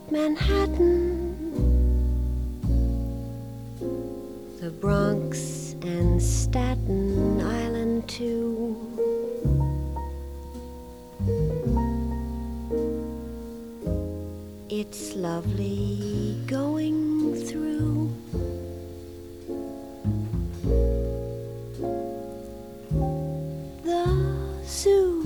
Manhattan, the Bronx and Staten Island too. It's lovely going through the zoo.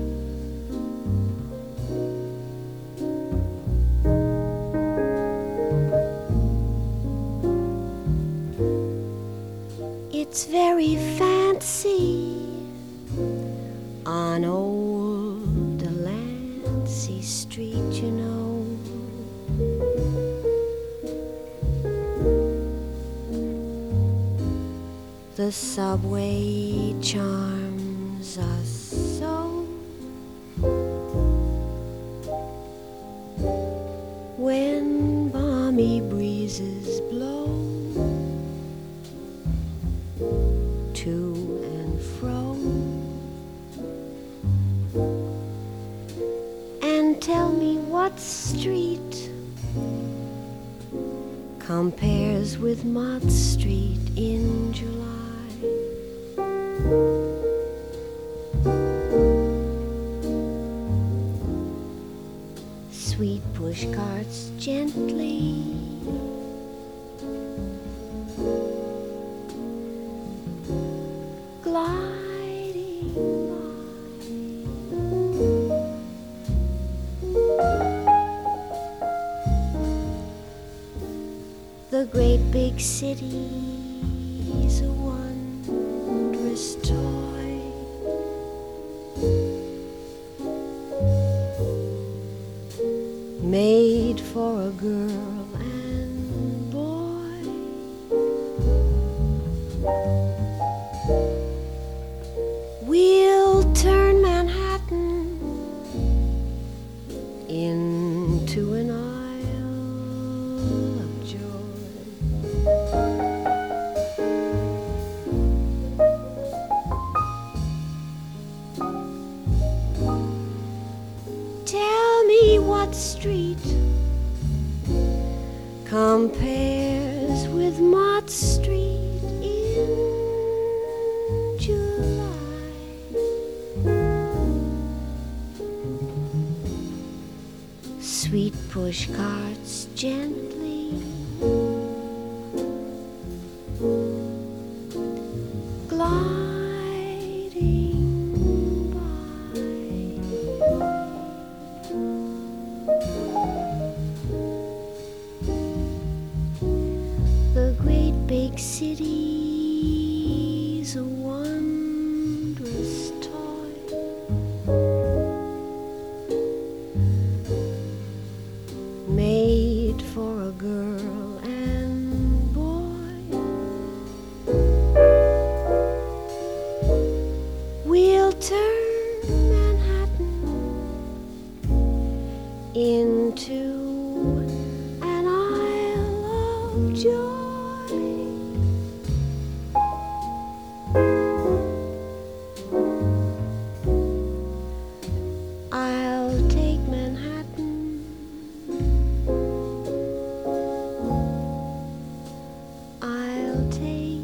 It's very fancy on old Delancey Street, you know. The subway charms us so. When balmy breezes blow to and fro, and tell me what street compares with Mott Street in July. Sweet push carts gently gliding by. The great big city's a wondrous toy. Made for a girl and boy. We'll turn Manhattan into an isle of joy. Tell me what street compares with Mott Street in July. Sweet push carts gently gliding by. The great big city's a wondrous toy. Made for a girl and boy. We'll turn Manhattan into an isle of joy. I'll take Manhattan. I'll take